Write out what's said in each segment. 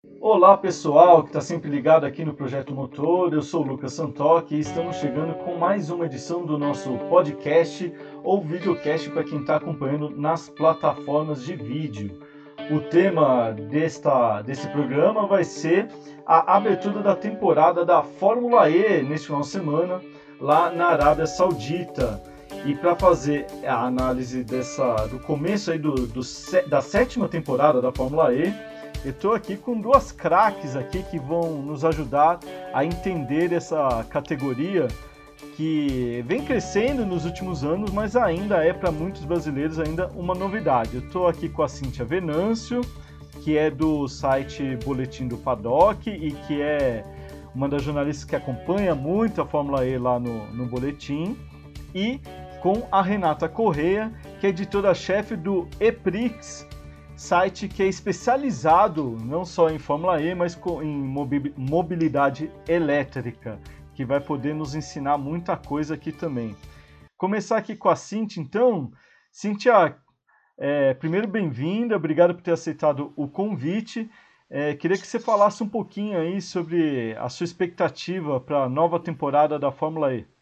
Olá pessoal que está sempre ligado aqui no Projeto Motor, eu sou o Lucas Santoc e estamos chegando com mais uma edição do nosso podcast ou videocast para quem está acompanhando nas plataformas de vídeo. O tema desse programa vai ser a abertura da temporada da Fórmula E neste final de semana lá na Arábia Saudita. E para fazer a análise do começo aí da sétima temporada da Fórmula E, eu estou aqui com duas craques aqui que vão nos ajudar a entender essa categoria que vem crescendo nos últimos anos, mas ainda é para muitos brasileiros ainda uma novidade. Eu estou aqui com a Cíntia Venâncio, que é do site Boletim do Paddock e que é uma das jornalistas que acompanha muito a Fórmula E lá no Boletim, e com a Renata Correia, que é editora-chefe do EPRIX, site que é especializado não só em Fórmula E, mas em mobilidade elétrica, que vai poder nos ensinar muita coisa aqui também. Começar aqui com a Cíntia, então. Cíntia, primeiro bem-vinda, obrigado por ter aceitado o convite. Queria que você falasse um pouquinho aí sobre a sua expectativa para a nova temporada da Fórmula E.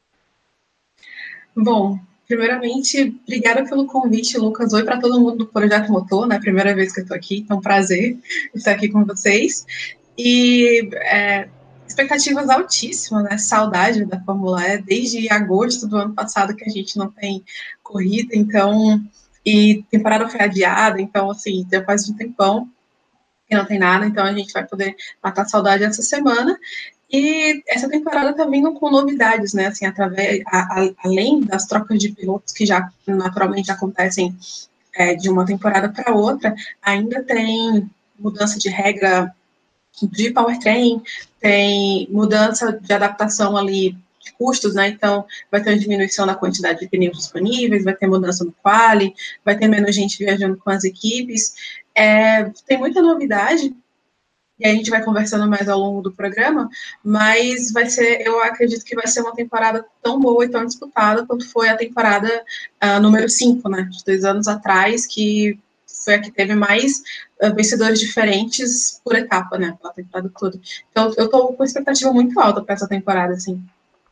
Bom, primeiramente, obrigada pelo convite, Lucas. Oi para todo mundo do Projeto Motor, né? Primeira vez que eu estou aqui, então prazer estar aqui com vocês. E expectativas altíssimas, né? Saudade da Fórmula E, desde agosto do ano passado que a gente não tem corrida, então, e temporada foi adiada, então, assim, já faz um tempão que não tem nada, então a gente vai poder matar saudade essa semana. E essa temporada está vindo com novidades, né? Assim, além das trocas de pilotos que já naturalmente acontecem de uma temporada para outra, ainda tem mudança de regra de powertrain, tem mudança de adaptação ali de custos, né? Então, vai ter uma diminuição na quantidade de pneus disponíveis, vai ter mudança no quali, vai ter menos gente viajando com as equipes. Tem muita novidade, e a gente vai conversando mais ao longo do programa, mas eu acredito que vai ser uma temporada tão boa e tão disputada quanto foi a temporada número 5, né, de 2 anos atrás, que foi a que teve mais vencedores diferentes por etapa, né, pela temporada toda. Então, eu estou com expectativa muito alta para essa temporada, assim.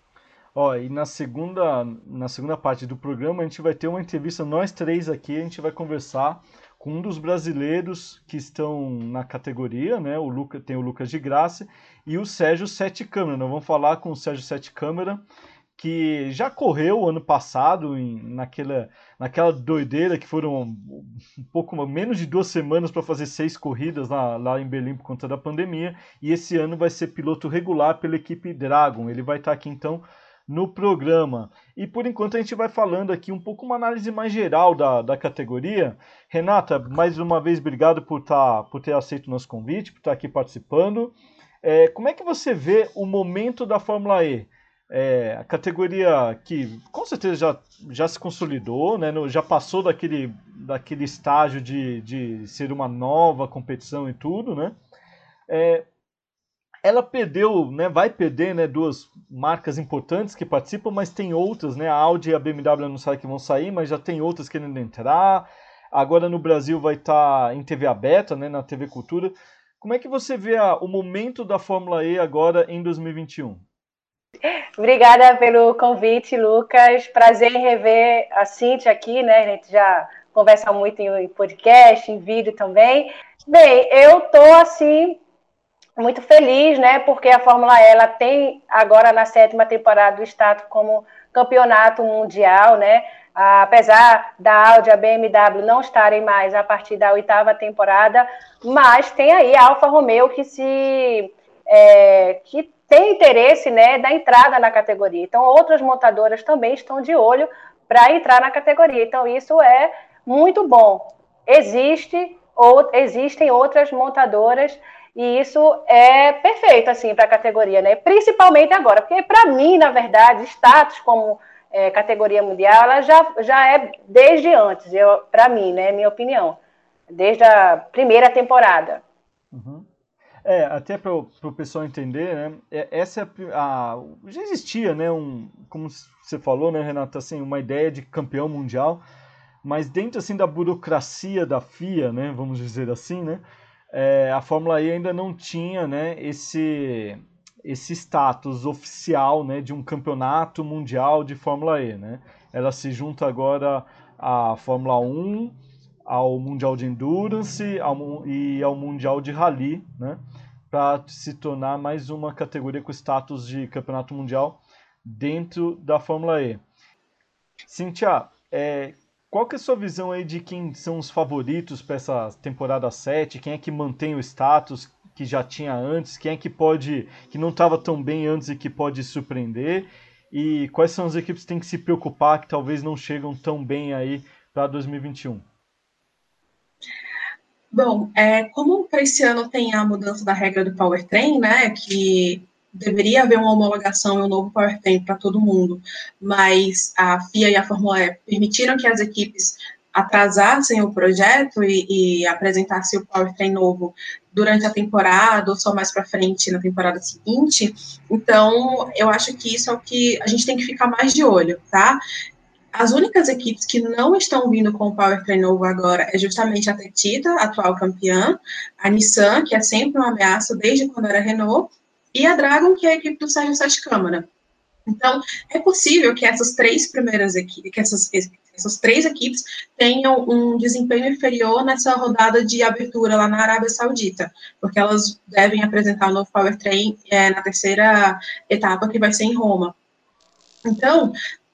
E na segunda parte do programa a gente vai ter uma entrevista, nós três aqui, a gente vai conversar com um dos brasileiros que estão na categoria, né? Tem o Lucas de Graça e o Sérgio Sete Câmara. Nós vamos falar com o Sérgio Sete Câmara, que já correu ano passado naquela doideira que foram um pouco menos de 2 semanas para fazer 6 corridas lá em Berlim por conta da pandemia, e esse ano vai ser piloto regular pela equipe Dragon. Ele vai estar aqui então no programa. E por enquanto a gente vai falando aqui um pouco uma análise mais geral da categoria. Renata, mais uma vez, obrigado por ter aceito o nosso convite, por estar aqui participando. Como é que você vê o momento da Fórmula E? A categoria que com certeza já se consolidou, né, já passou daquele estágio de ser uma nova competição e tudo, né? Ela perdeu, né, vai perder, né, duas marcas importantes que participam, mas tem outras, né? A Audi e a BMW anunciaram que vão sair, mas já tem outras querendo entrar. Agora no Brasil vai estar em TV aberta, né, na TV Cultura. Como é que você vê o momento da Fórmula E agora em 2021? Obrigada pelo convite, Lucas. Prazer em rever a Cíntia aqui, né? A gente já conversa muito em podcast, em vídeo também. Bem, eu estou assim muito feliz, né? Porque a Fórmula E ela tem agora na sétima temporada o status como campeonato mundial, né? Apesar da Audi e a BMW não estarem mais a partir da oitava temporada, mas tem aí a Alfa Romeo que tem interesse, né, da entrada na categoria. Então, outras montadoras também estão de olho para entrar na categoria. Então, isso é muito bom. Existem outras montadoras e isso é perfeito assim para a categoria, né? Principalmente agora, porque para mim, na verdade, status como categoria mundial, ela já é desde antes, para mim, né? Minha opinião, desde a primeira temporada. Uhum. Até para o pessoal entender, né? Essa já existia, né? Como você falou, né, Renata, assim, uma ideia de campeão mundial, mas dentro assim da burocracia da FIA, né? Vamos dizer assim, né? a Fórmula E ainda não tinha, né, esse status oficial, né, de um campeonato mundial de Fórmula E, né? Ela se junta agora à Fórmula 1, ao Mundial de Endurance e ao Mundial de Rally, né, para se tornar mais uma categoria com status de campeonato mundial dentro da Fórmula E. Cíntia, qual que é a sua visão aí de quem são os favoritos para essa temporada 7? Quem é que mantém o status que já tinha antes? Quem é que não estava tão bem antes e que pode surpreender? E quais são as equipes que têm que se preocupar que talvez não chegam tão bem aí para 2021? Bom, como para esse ano tem a mudança da regra do powertrain, né, que deveria haver uma homologação e um novo powertrain para todo mundo, mas a FIA e a Fórmula E permitiram que as equipes atrasassem o projeto e apresentassem o powertrain novo durante a temporada ou só mais para frente na temporada seguinte. Então, eu acho que isso é o que a gente tem que ficar mais de olho, tá? As únicas equipes que não estão vindo com o powertrain novo agora é justamente a Tektita, atual campeã, a Nissan, que é sempre uma ameaça desde quando era Renault, e a Dragon, que é a equipe do Sérgio Sete Câmara. Então, é possível que essas três primeiras equipes, que essas três equipes tenham um desempenho inferior nessa rodada de abertura lá na Arábia Saudita, porque elas devem apresentar o novo powertrain na terceira etapa, que vai ser em Roma. Então,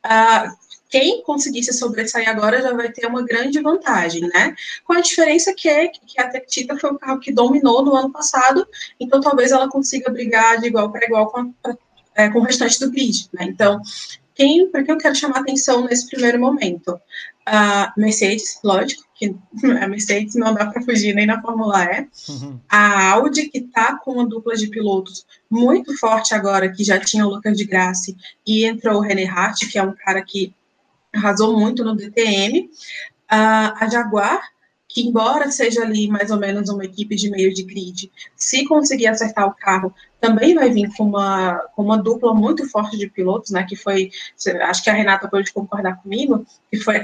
quem conseguir se sobressair agora já vai ter uma grande vantagem, né? Com a diferença que a Tektita foi o carro que dominou no ano passado, então talvez ela consiga brigar de igual para igual com o restante do grid, né? Então, para quem eu quero chamar atenção nesse primeiro momento? A Mercedes, lógico, que a Mercedes não dá para fugir nem na Fórmula E. A Audi, que está com uma dupla de pilotos muito forte agora, que já tinha o Lucas de Grassi, e entrou o René Hart, que é um cara que arrasou muito no DTM. A Jaguar, que embora seja ali mais ou menos uma equipe de meio de grid, se conseguir acertar o carro, também vai vir com uma dupla muito forte de pilotos, né, que foi, acho que a Renata pode concordar comigo, que foi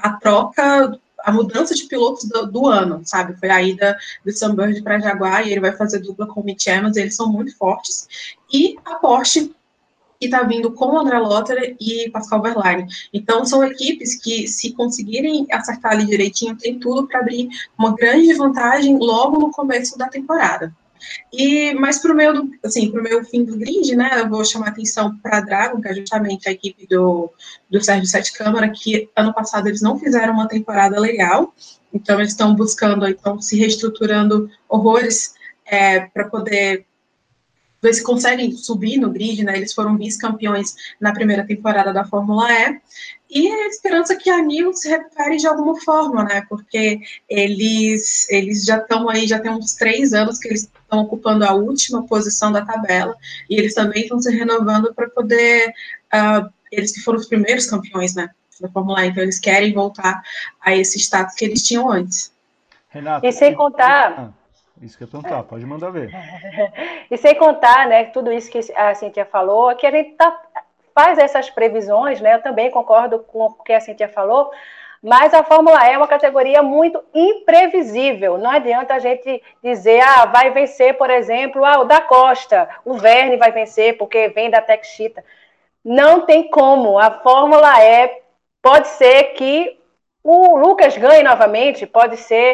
a mudança de pilotos do ano, sabe, foi a ida do Sam Bird para a Jaguar, e ele vai fazer dupla com o Mitch Evans, eles são muito fortes, e a Porsche, que está vindo com o André Lotterer e Pascal Wehrlein. Então, são equipes que, se conseguirem acertar ali direitinho, tem tudo para abrir uma grande vantagem logo no começo da temporada. Mas para o meu fim do grid, né, eu vou chamar atenção para a Dragon, que é justamente a equipe do Sérgio Sete Câmara, que ano passado eles não fizeram uma temporada legal, então eles estão buscando, então, se reestruturando horrores para poder ver se conseguem subir no grid, né? Eles foram vice-campeões na primeira temporada da Fórmula E, e a esperança que a Nil se recupere de alguma forma, né? Porque eles já estão aí, já tem uns 3 anos que eles estão ocupando a última posição da tabela, e eles também estão se renovando para poder, eles que foram os primeiros campeões, né, da Fórmula E, então eles querem voltar a esse status que eles tinham antes. Renato, e sem contar... isso que eu ia perguntar, pode mandar ver. E sem contar, né, tudo isso que a Cíntia falou, que a gente faz essas previsões, né, eu também concordo com o que a Cíntia falou, mas a Fórmula E é uma categoria muito imprevisível. Não adianta a gente dizer, vai vencer, por exemplo, o da Costa, o Verne vai vencer porque vem da Tektita. Não tem como. A Fórmula E pode ser que o Lucas ganhe novamente, pode ser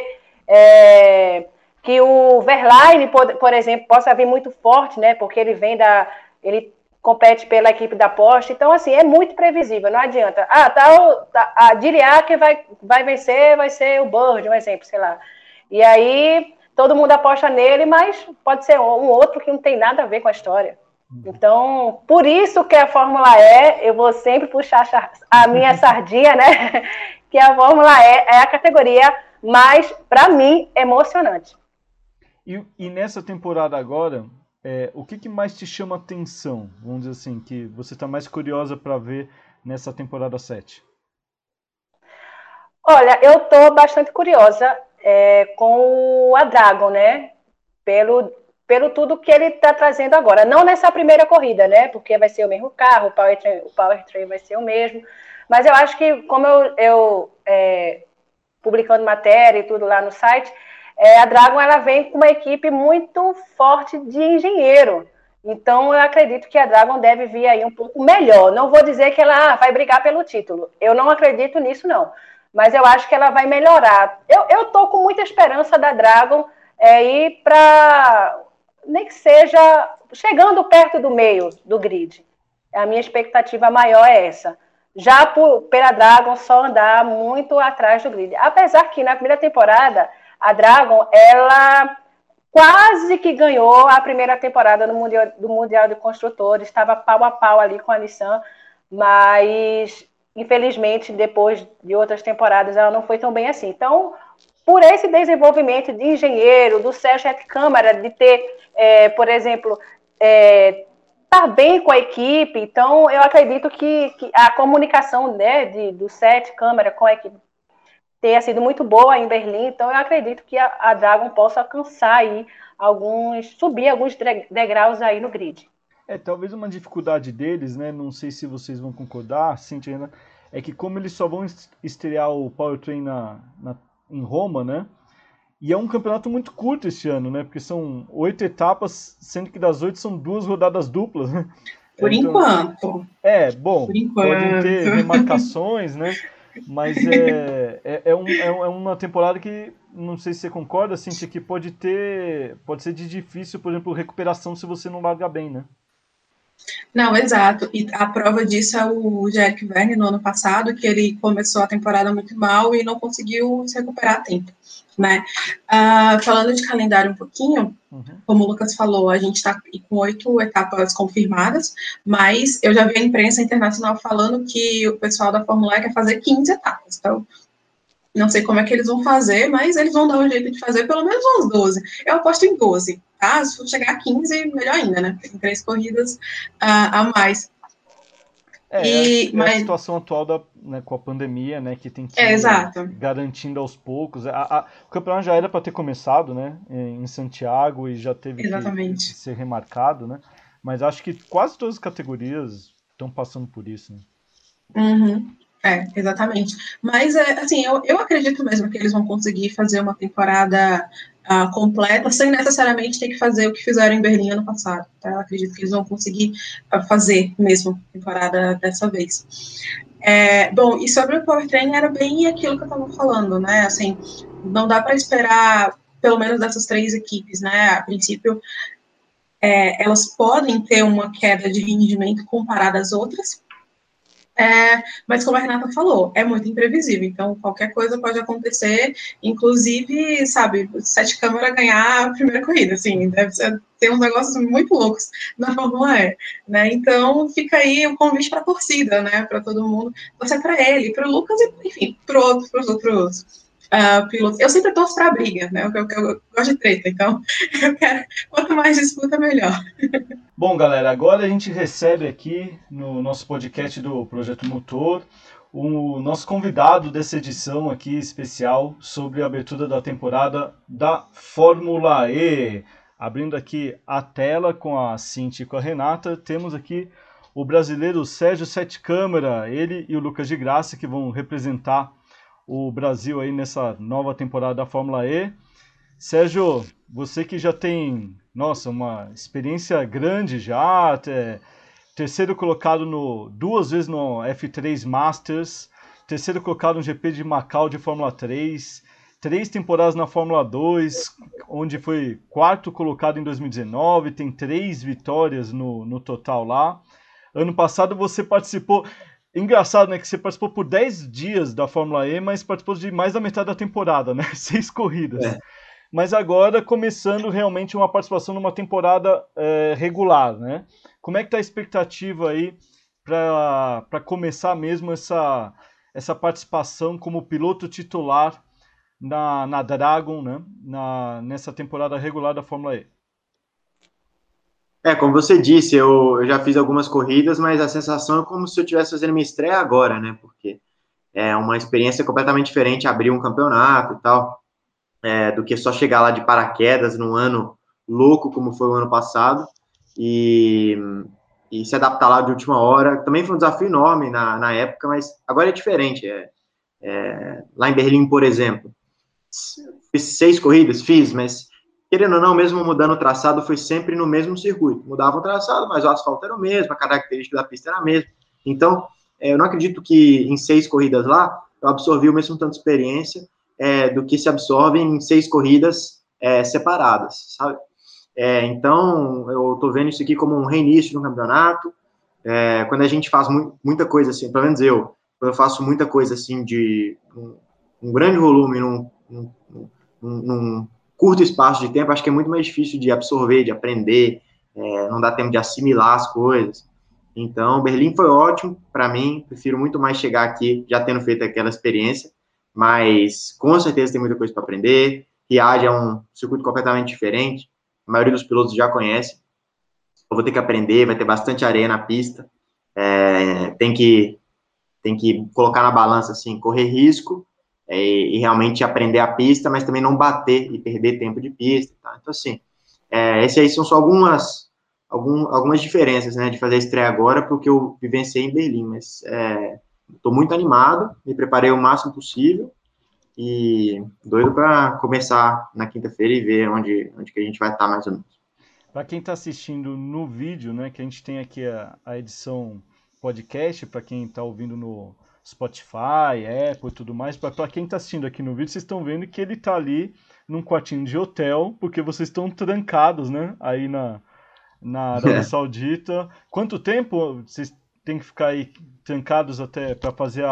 que o Wehrlein, por exemplo, possa vir muito forte, né? Porque ele compete pela equipe da Porsche. Então, assim, é muito previsível, não adianta. A Diriá que vai vencer, vai ser o Bird, um exemplo, sei lá. E aí, todo mundo aposta nele, mas pode ser um outro que não tem nada a ver com a história. Então, por isso que a Fórmula E, eu vou sempre puxar a minha sardinha, né? Que a Fórmula E é a categoria mais, para mim, emocionante. E nessa temporada agora, o que mais te chama atenção, vamos dizer assim, que você está mais curiosa para ver nessa temporada 7? Olha, eu estou bastante curiosa com a Dragon, né? Pelo tudo que ele está trazendo agora. Não nessa primeira corrida, né? Porque vai ser o mesmo carro, o powertrain vai ser o mesmo. Mas eu acho que, como eu publicando matéria e tudo lá no site, a Dragon ela vem com uma equipe muito forte de engenheiro. Então, eu acredito que a Dragon deve vir aí um pouco melhor. Não vou dizer que ela vai brigar pelo título. Eu não acredito nisso, não. Mas eu acho que ela vai melhorar. Eu tô com muita esperança da Dragon ir para, nem que seja, chegando perto do meio do grid. A minha expectativa maior é essa. Já pela Dragon só andar muito atrás do grid. Apesar que na primeira temporada, a Dragon, ela quase que ganhou a primeira temporada do Mundial de Construtores, estava pau a pau ali com a Nissan, mas infelizmente depois de outras temporadas ela não foi tão bem assim. Então, por esse desenvolvimento de engenheiro, do Sérgio Câmara, de ter, por exemplo, estar bem com a equipe, então eu acredito que a comunicação, né, do Sérgio Câmara com a equipe tenha sido muito boa em Berlim, então eu acredito que a Dragon possa alcançar aí subir alguns degraus aí no grid. Talvez uma dificuldade deles, né? Não sei se vocês vão concordar, Cintia, é que como eles só vão estrear o Powertrain em Roma, né? E é um campeonato muito curto este ano, né? Porque são 8 etapas, sendo que das 8 são 2 rodadas duplas, né? Por enquanto. Bom, podem ter remarcações, né? Mas é uma temporada que, não sei se você concorda, Cintia, que pode ser de difícil, por exemplo, recuperação se você não larga bem, né? Não, exato. E a prova disso é o Jack Verne no ano passado, que ele começou a temporada muito mal e não conseguiu se recuperar a tempo, né? Falando de calendário um pouquinho, como o Lucas falou, a gente está com 8 etapas confirmadas, mas eu já vi a imprensa internacional falando que o pessoal da Fórmula E quer fazer 15 etapas, então não sei como é que eles vão fazer, mas eles vão dar um jeito de fazer pelo menos uns 12. Eu aposto em 12, tá? Se for chegar a 15, melhor ainda, né? Tem 3 corridas a mais. A situação atual né, com a pandemia, né, que tem que ir garantindo aos poucos. O campeonato já era para ter começado, né, em Santiago e já teve que ser remarcado, né? Mas acho que quase todas as categorias estão passando por isso. Né? Exatamente. Mas, assim, eu acredito mesmo que eles vão conseguir fazer uma temporada completa, sem necessariamente ter que fazer o que fizeram em Berlim ano passado. Tá? Eu acredito que eles vão conseguir fazer mesmo a temporada dessa vez. Bom, e sobre o Powertrain, era bem aquilo que eu estava falando, né? Assim, não dá para esperar, pelo menos dessas 3 equipes, né? A princípio, elas podem ter uma queda de rendimento comparada às outras, mas como a Renata falou, é muito imprevisível, então qualquer coisa pode acontecer, inclusive, sabe, o Sete Câmara ganhar a primeira corrida, assim, deve ter uns negócios muito loucos na Fórmula E, né, então fica aí o convite para a torcida, né, para todo mundo, torcer para ele, para o Lucas e, enfim, para os outros pilotos. Eu sempre torço para a briga, né, eu gosto de treta, então eu quero, quanto mais disputa, melhor. Bom, galera, agora a gente recebe aqui no nosso podcast do Projeto Motor o nosso convidado dessa edição aqui especial sobre a abertura da temporada da Fórmula E. Abrindo aqui a tela com a Cintia e com a Renata, temos aqui o brasileiro Sérgio Sete Câmara, ele e o Lucas de Graça, que vão representar o Brasil aí nessa nova temporada da Fórmula E. Sérgio, você que já tem, uma experiência grande já, terceiro colocado 2 vezes no F3 Masters, terceiro colocado no GP de Macau de Fórmula 3, 3 temporadas na Fórmula 2, onde foi 4º colocado em 2019, tem 3 vitórias no total lá. Ano passado você participou, engraçado, né, que você participou por 10 dias da Fórmula E, mas participou de mais da metade da temporada, né, 6 corridas. Mas agora começando realmente uma participação numa temporada regular, né? Como é que está a expectativa aí para começar mesmo essa participação como piloto titular na Dragon, né? Nessa temporada regular da Fórmula E? Como você disse, eu já fiz algumas corridas, mas a sensação é como se eu estivesse fazendo minha estreia agora, né? Porque é uma experiência completamente diferente abrir um campeonato e tal. Do que só chegar lá de paraquedas num ano louco como foi o ano passado e se adaptar lá de última hora. Também foi um desafio enorme na época, mas agora é diferente. Lá em Berlim, por exemplo, Fiz 6 corridas? Fiz, mas querendo ou não, mesmo mudando o traçado, foi sempre no mesmo circuito. Mudava o traçado, mas o asfalto era o mesmo, a característica da pista era a mesma. Então, eu não acredito que em 6 corridas lá, eu absorvi o mesmo tanto de experiência do que se absorve em 6 corridas separadas, sabe? Então, eu estou vendo isso aqui como um reinício no campeonato. Quando a gente faz muita coisa assim, pelo menos quando eu faço muita coisa assim de um grande volume num curto espaço de tempo, acho que é muito mais difícil de absorver, de aprender, não dá tempo de assimilar as coisas. Então, Berlim foi ótimo para mim, prefiro muito mais chegar aqui já tendo feito aquela experiência, mas com certeza tem muita coisa para aprender. Riad é um circuito completamente diferente, a maioria dos pilotos já conhece. Eu vou ter que aprender, vai ter bastante areia na pista, tem que colocar na balança, assim, correr risco e realmente aprender a pista, mas também não bater e perder tempo de pista. Tá? Então, assim, essas aí são só algumas diferenças, né, de fazer a estreia agora, porque eu vivenciei em Berlim, mas estou muito animado, me preparei o máximo possível e doido para começar na quinta-feira e ver onde que a gente vai estar mais ou menos. Para quem está assistindo no vídeo, né, que a gente tem aqui a edição podcast, para quem está ouvindo no Spotify, Apple e tudo mais, para quem está assistindo aqui no vídeo, vocês estão vendo que ele está ali num quartinho de hotel, porque vocês estão trancados, né, aí na Arábia Saudita. Quanto tempo vocês têm que ficar aí trancados até para fazer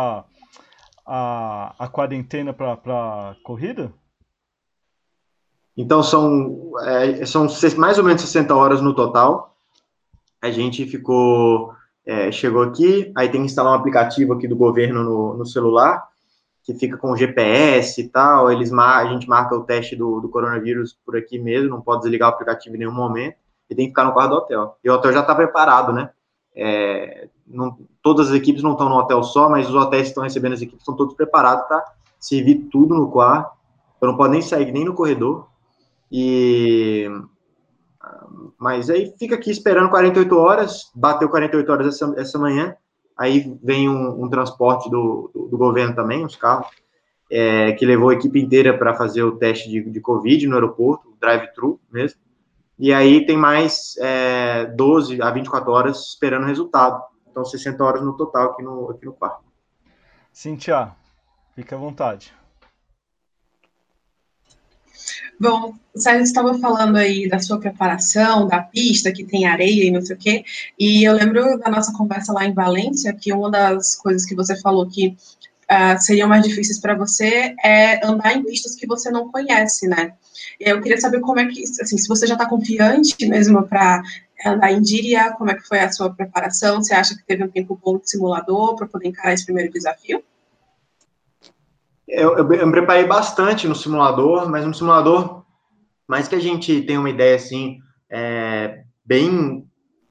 a quarentena para a corrida? Então, são mais ou menos 60 horas no total. A gente chegou aqui, aí tem que instalar um aplicativo aqui do governo no celular, que fica com GPS e tal. A gente marca o teste do coronavírus por aqui mesmo, não pode desligar o aplicativo em nenhum momento, e tem que ficar no quarto do hotel. E o hotel já está preparado, né? Todas as equipes não estão no hotel só, mas os hotéis que estão recebendo as equipes estão todos preparados para servir tudo no quarto. Então não pode nem sair nem no corredor. Mas aí fica aqui esperando 48 horas, bateu 48 horas essa manhã, aí vem um transporte do governo também, uns carros, que levou a equipe inteira para fazer o teste de Covid no aeroporto, drive-thru mesmo, e aí tem mais 12 a 24 horas esperando o resultado, então 60 horas no total aqui no quarto. Cíntia, fica à vontade. Bom, o Sérgio estava falando aí da sua preparação, da pista, que tem areia e não sei o quê, e eu lembro da nossa conversa lá em Valência, que uma das coisas que você falou que seriam mais difíceis para você é andar em pistas que você não conhece, né? Eu queria saber como é que, assim, se você já está confiante mesmo para andar em Diriyah, como é que foi a sua preparação? Você acha que teve um tempo bom de simulador para poder encarar esse primeiro desafio? Eu me preparei bastante no simulador, mas no simulador, mais que a gente tenha uma ideia assim, bem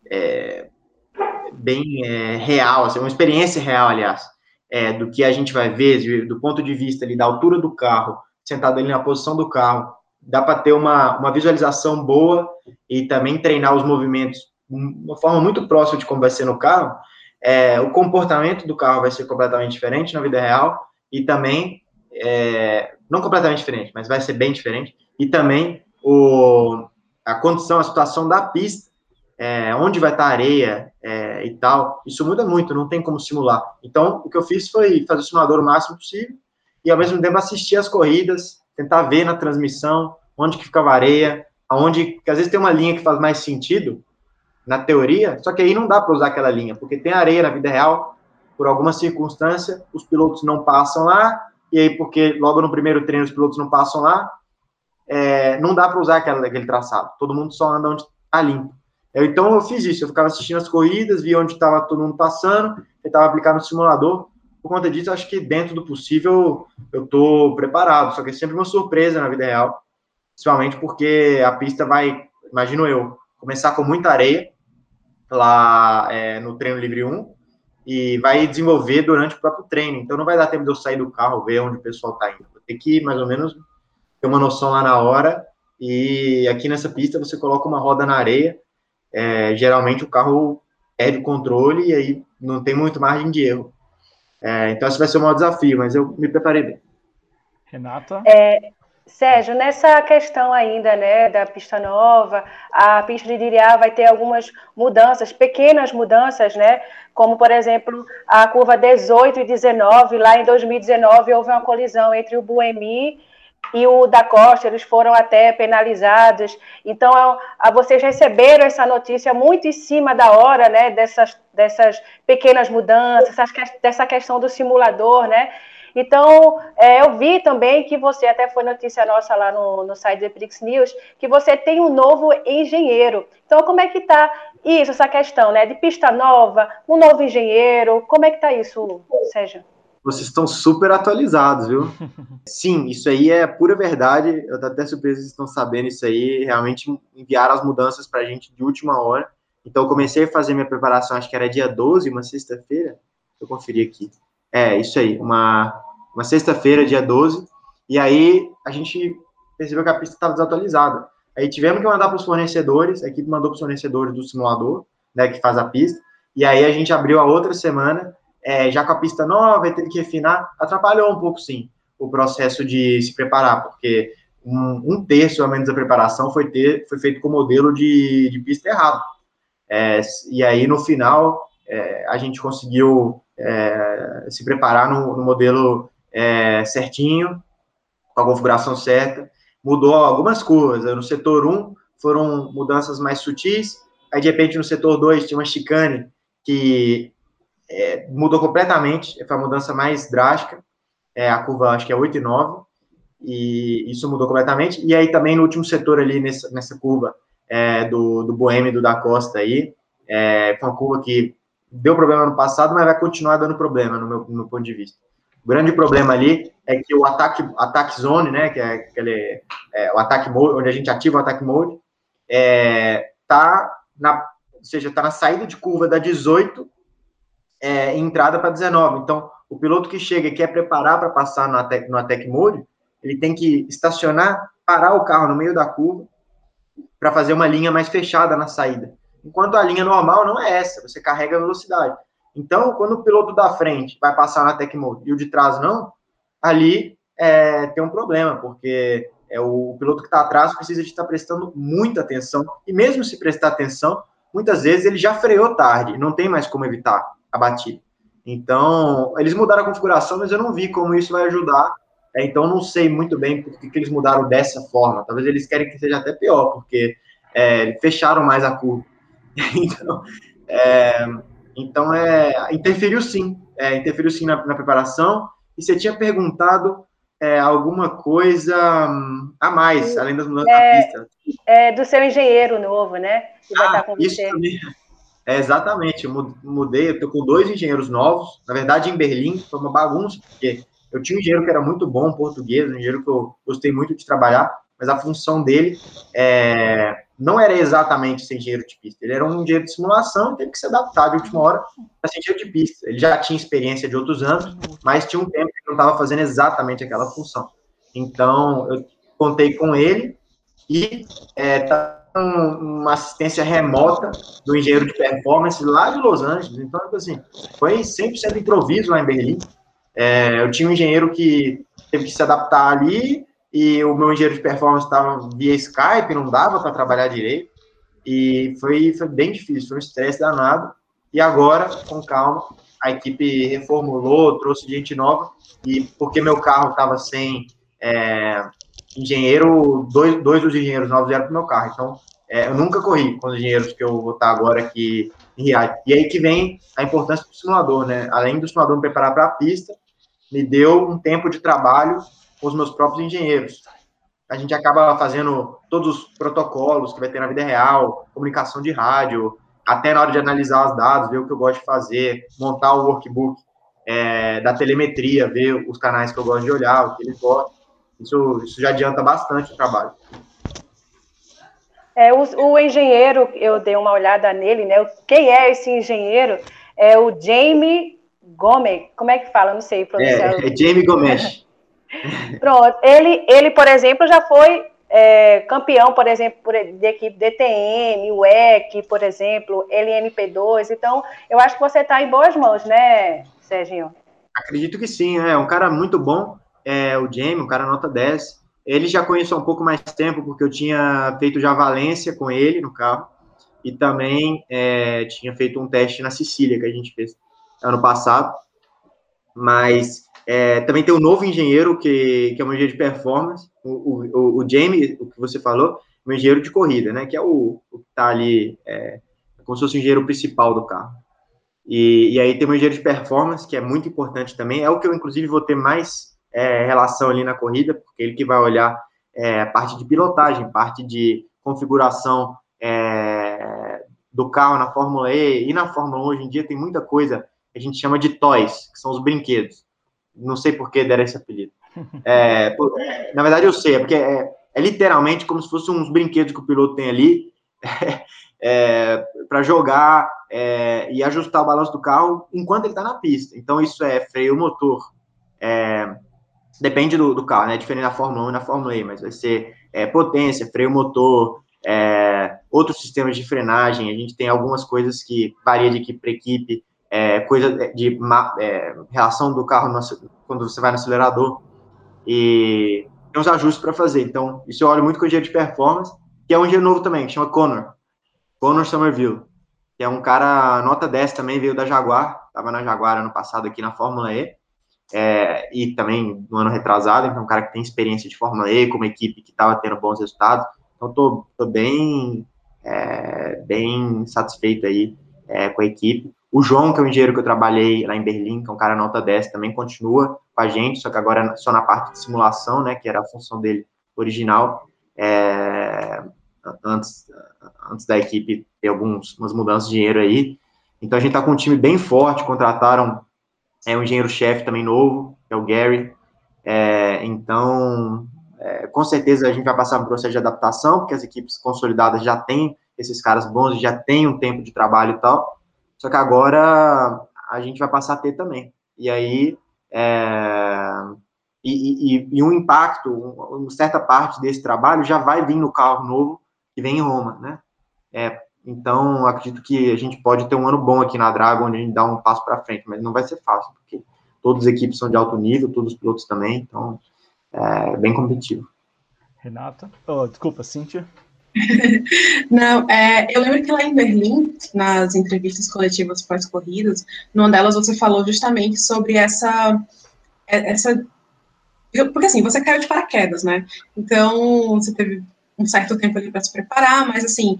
real, assim, uma experiência real, aliás, do que a gente vai ver, do ponto de vista ali, da altura do carro, sentado ali na posição do carro, dá para ter uma visualização boa e também treinar os movimentos de uma forma muito próxima de como vai ser no carro. O comportamento do carro vai ser completamente diferente na vida real e também, não completamente diferente, mas vai ser bem diferente, e também a condição, a situação da pista, onde vai estar a areia e tal, isso muda muito, não tem como simular. Então, o que eu fiz foi fazer o simulador o máximo possível e, ao mesmo tempo, assistir as corridas, tentar ver na transmissão onde que ficava a areia, porque às vezes tem uma linha que faz mais sentido na teoria, só que aí não dá para usar aquela linha, porque tem areia na vida real, por alguma circunstância, os pilotos não passam lá, e aí porque logo no primeiro treino os pilotos não passam lá, não dá para usar aquele traçado, todo mundo só anda onde está limpo. Então eu fiz isso, eu ficava assistindo as corridas, via onde estava todo mundo passando, tentava aplicar no simulador. Por conta disso, acho que dentro do possível eu estou preparado, só que é sempre uma surpresa na vida real, principalmente porque a pista vai, imagino eu, começar com muita areia lá no treino livre 1 e vai desenvolver durante o próprio treino, então não vai dar tempo de eu sair do carro, ver onde o pessoal está indo. Vou ter que mais ou menos ter uma noção lá na hora, e aqui nessa pista você coloca uma roda na areia, geralmente o carro perde o controle e aí não tem muito margem de erro. Então esse vai ser o maior desafio, mas eu me preparei bem. Renata? Sérgio, nessa questão ainda, né, da pista nova, a pista de Diriá vai ter algumas mudanças, pequenas mudanças, né, como, por exemplo, a curva 18 e 19, lá em 2019 houve uma colisão entre o Buemi e o da Costa, eles foram até penalizados. Então, vocês receberam essa notícia muito em cima da hora, né, dessas pequenas mudanças, dessa questão do simulador, né? Então, eu vi também que você, até foi notícia nossa lá no site do Epix News, que você tem um novo engenheiro. Então, como é que está isso, essa questão, né, de pista nova, um novo engenheiro, como é que está isso, Sérgio? Vocês estão super atualizados, viu? Sim, isso aí é pura verdade. Eu tô até surpreso que vocês estão sabendo isso aí. Realmente enviaram as mudanças para a gente de última hora. Então, eu comecei a fazer minha preparação, acho que era dia 12, uma sexta-feira. Eu conferi aqui. Isso aí, uma sexta-feira, dia 12. E aí, a gente percebeu que a pista estava desatualizada. Aí, tivemos que mandar para os fornecedores. A equipe mandou para os fornecedores do simulador, né, que faz a pista. E aí, a gente abriu a outra semana, já com a pista nova, teve que refinar. Atrapalhou um pouco, sim, o processo de se preparar, porque um terço, ao menos, da preparação foi feito com o modelo de pista errado. E aí, no final, a gente conseguiu se preparar no modelo certinho, com a configuração certa. Mudou algumas curvas. No setor 1, foram mudanças mais sutis. Aí, de repente, no setor 2, tinha uma chicane que mudou completamente. Foi a mudança mais drástica. A curva, acho que é 8 e 9. E isso mudou completamente. E aí, também, no último setor ali, nessa curva do Boêmio e do da Costa aí, foi uma curva que deu problema no passado, mas vai continuar dando problema, no meu ponto de vista. O grande problema ali é que o ataque zone, né, que é aquele, o ataque mode, onde a gente ativa o ataque mode, tá na saída de curva da 18 e entrada para 19. Então, o piloto que chega e quer preparar para passar no attack mode, ele tem que estacionar, parar o carro no meio da curva para fazer uma linha mais fechada na saída. Enquanto a linha normal não é essa, você carrega a velocidade. Então, quando o piloto da frente vai passar na attack mode e o de trás não, ali tem um problema, porque o piloto que está atrás precisa de estar prestando muita atenção, e mesmo se prestar atenção, muitas vezes ele já freou tarde, não tem mais como evitar a batida. Então, eles mudaram a configuração, mas eu não vi como isso vai ajudar. Então, não sei muito bem por que eles mudaram dessa forma. Talvez eles querem que seja até pior, porque fecharam mais a curva. Então, interferiu sim na preparação. E você tinha perguntado alguma coisa a mais, além das mudanças da pista. Do seu engenheiro novo, né? Que vai estar com isso você. Também. Exatamente, eu mudei, eu tô com 2 engenheiros novos. Na verdade, em Berlim foi uma bagunça, porque eu tinha um engenheiro que era muito bom, português, um engenheiro que eu gostei muito de trabalhar, mas a função dele não era exatamente ser engenheiro de pista. Ele era um engenheiro de simulação e teve que se adaptar de última hora para ser engenheiro de pista. Ele já tinha experiência de outros anos, mas tinha um tempo que não estava fazendo exatamente aquela função. Então, eu contei com ele e uma assistência remota do engenheiro de performance lá de Los Angeles. Então, assim, foi 100% improviso lá em Berlim. Eu tinha um engenheiro que teve que se adaptar ali, e o meu engenheiro de performance estava via Skype, não dava para trabalhar direito, e foi bem difícil, foi um estresse danado. E agora, com calma, a equipe reformulou, trouxe gente nova, e porque meu carro estava sem engenheiro, dois dos engenheiros novos vieram para o meu carro. Então, eu nunca corri com os engenheiros que eu vou estar agora aqui em Riad. E aí que vem a importância do simulador, né? Além do simulador me preparar para a pista, me deu um tempo de trabalho com os meus próprios engenheiros. A gente acaba fazendo todos os protocolos que vai ter na vida real, comunicação de rádio, até na hora de analisar os dados, ver o que eu gosto de fazer, montar o workbook da telemetria, ver os canais que eu gosto de olhar, o que eles gostam. Isso já adianta bastante o trabalho. O engenheiro, eu dei uma olhada nele, né? Quem é esse engenheiro? É o Jamie Gomes. Como é que fala? Não sei pronunciar. É Jamie Gomes. Pronto. Ele, por exemplo, já foi campeão, por exemplo, de equipe DTM, WEC, por exemplo, LMP2. Então, eu acho que você está em boas mãos, né, Serginho? Acredito que sim. É um cara muito bom. O Jamie, um cara nota 10. Ele já conheço há um pouco mais tempo, porque eu tinha feito já Valência com ele no carro, e também tinha feito um teste na Sicília, que a gente fez ano passado, mas também tem um novo engenheiro, que é um engenheiro de performance, o Jamie, o que você falou, um engenheiro de corrida, né, que é o que está ali, como se fosse o engenheiro principal do carro. E aí tem um engenheiro de performance, que é muito importante também, é o que eu, inclusive, vou ter mais relação ali na corrida, porque ele que vai olhar parte de pilotagem, parte de configuração do carro na Fórmula E, e na Fórmula 1 hoje em dia tem muita coisa que a gente chama de toys, que são os brinquedos. Não sei por que deram esse apelido. Na verdade, eu sei, é porque é literalmente como se fossem uns brinquedos que o piloto tem ali, para jogar e ajustar o balanço do carro enquanto ele está na pista. Então, isso é freio motor. Depende do carro, né? Diferente da Fórmula 1 e na Fórmula E, mas vai ser potência, freio motor, outros sistemas de frenagem. A gente tem algumas coisas que varia de equipe para equipe, coisa de relação do carro quando você vai no acelerador. E tem uns ajustes para fazer. Então, isso eu olho muito com o engenheiro de performance, que é um engenheiro novo também, que chama Connor Somerville, que é um cara nota 10 também, veio da Jaguar, estava na Jaguar ano passado aqui na Fórmula E, e também no ano retrasado, então é um cara que tem experiência de Fórmula E, com uma equipe que estava tendo bons resultados, então estou bem satisfeito aí com a equipe. O João, que é um engenheiro que eu trabalhei lá em Berlim, que é um cara nota 10, também continua com a gente, só que agora só na parte de simulação, né, que era a função dele original, antes da equipe ter umas mudanças de dinheiro aí. Então a gente está com um time bem forte, contrataram um engenheiro-chefe também novo, que é o Gary. Então, com certeza a gente vai passar por um processo de adaptação, porque as equipes consolidadas já têm esses caras bons, já têm um tempo de trabalho e tal, só que agora a gente vai passar a ter também. E aí, um impacto, uma certa parte desse trabalho já vai vir no carro novo que vem em Roma, né? Então, acredito que a gente pode ter um ano bom aqui na Dragon, onde a gente dá um passo para frente, mas não vai ser fácil, porque todas as equipes são de alto nível, todos os pilotos também, então é bem competitivo. Renata? Desculpa, Cíntia? Não, eu lembro que lá em Berlim, nas entrevistas coletivas pós-corridas, numa delas você falou justamente sobre essa porque assim, você caiu de paraquedas, né? Então, você teve um certo tempo ali para se preparar, mas assim,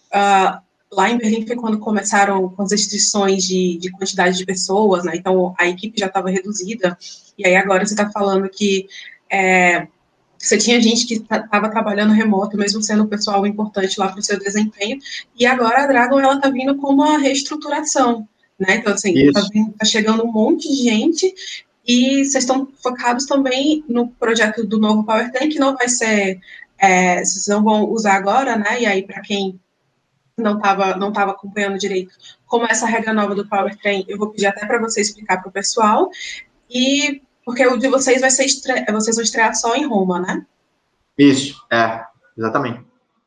lá em Berlim foi quando começaram com as restrições de quantidade de pessoas, né? Então, a equipe já estava reduzida, e aí agora você está falando que você tinha gente que estava trabalhando remoto, mesmo sendo um pessoal importante lá para o seu desempenho, e agora a Dragon, ela está vindo com uma reestruturação, né? Então, assim, está chegando um monte de gente, e vocês estão focados também no projeto do novo Powertrain, que não vai ser, vocês não vão usar agora, né? E aí, para quem não estava acompanhando direito como é essa regra nova do Powertrain, eu vou pedir até para você explicar para o pessoal, e porque o de vocês vai ser vocês vão estrear só em Roma, né? Isso, exatamente.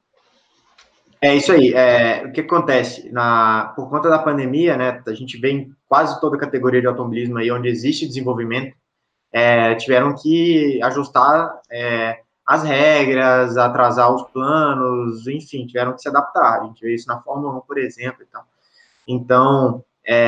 É isso aí. O que acontece? Por conta da pandemia, né, a gente vê em quase toda a categoria de automobilismo aí, onde existe desenvolvimento, tiveram que ajustar as regras, atrasar os planos, enfim, tiveram que se adaptar. A gente vê isso na Fórmula 1, por exemplo. Então,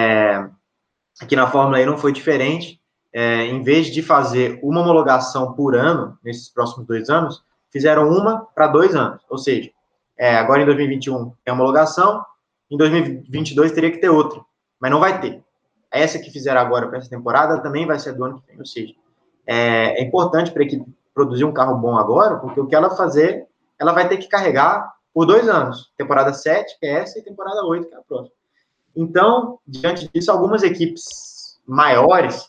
aqui na Fórmula E não foi diferente. Em vez de fazer uma homologação por ano, nesses próximos 2 anos, fizeram uma para 2 anos. Ou seja, agora em 2021 tem homologação, em 2022 teria que ter outra, mas não vai ter. Essa que fizeram agora para essa temporada também vai ser do ano que vem. Ou seja, é importante para a equipe produzir um carro bom agora, porque o que ela fazer, ela vai ter que carregar por 2 anos. Temporada 7, que é essa, e temporada 8, que é a próxima. Então, diante disso, algumas equipes maiores